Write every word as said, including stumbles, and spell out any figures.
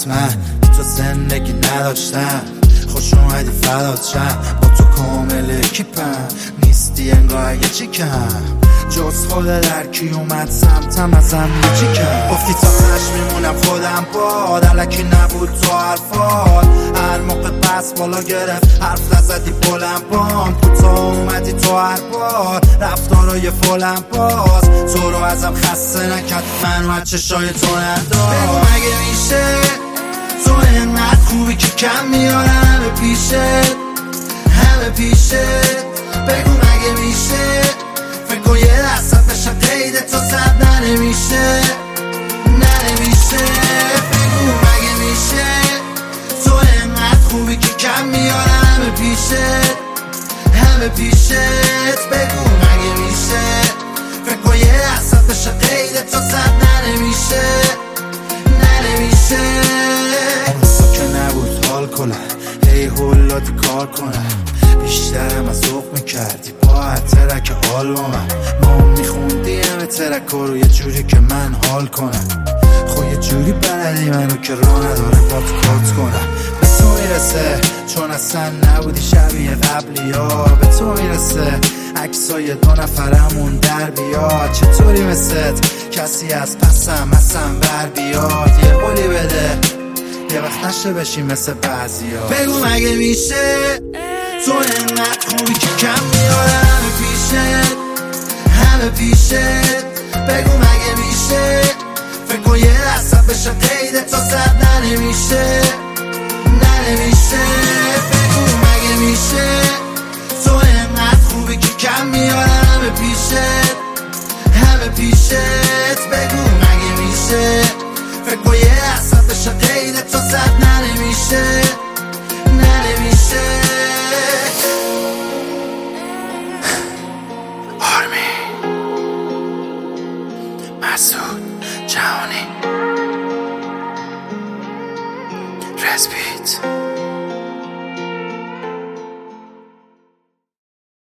حتما تو زندگی نداشتم، خوش اومدی فدات شم، با تو کامل اکیپم، نیستی انگار اگه چی کم جز خود در کی اومد سمتم ازم یکی کم. گفتی تا هش میمونم خودم باد، علکی نبود تو حرفات، هر موقع بس بالا گرفت حرف نزدی بلند بام، کوتاه اومدی تو هر بار رفتارای فولم باز، تو رو ازم خسته نکرد منو از چشای تو ندار. بگو مگه میشه تو اینقدر خوبی که کم میارم همه پیشت همه پیشت، بگو مگه میشه فکر کن یه لحظت بشم قید تو صد ننمیشه ننمیشه، بگو مگه میشه تو اینقدر خوبی که کم میارم همه پیشت همه پیشت، بگو مگه میشه فکر کن یه لحظت بشم قید تو صد ننمیشه ننمیشه. اون که نبود حال کنم هی هولاتی کار کنم، بیشترم از ذوق میکردی با هر ترک حال با من، ما میخوندی همه ترک رو یه جوری که من حال کنم، خب یه جوری بلدی منو که راه نداره با تو کات کنم. به تو میرسه چون اصلا نبودی شبیه قبلی ها، به تو میرسه عکسای دو نفرمون در بیاد، چطوری مثل کسی از پسم اصلا بر بیاد، یه قولی بده یه وقت نشه بشی مثل بعضی ها. بگو مگه میشه تو اینقدر خوبی که کم میارم همه پیشت همه پیشت، بگو مگه میشه فکر کن یه لحظت بشه قید تا صد ننمیشه ننمیشه، بگو مگه میشه تو اینقدر خوبی که کم میارم همه پیشت همه پیشت، بگو مگه میشه فکر کن یه لحظت بشه قید تا صد ننمیشه ننمیشه. مسعود جهانی رسپیت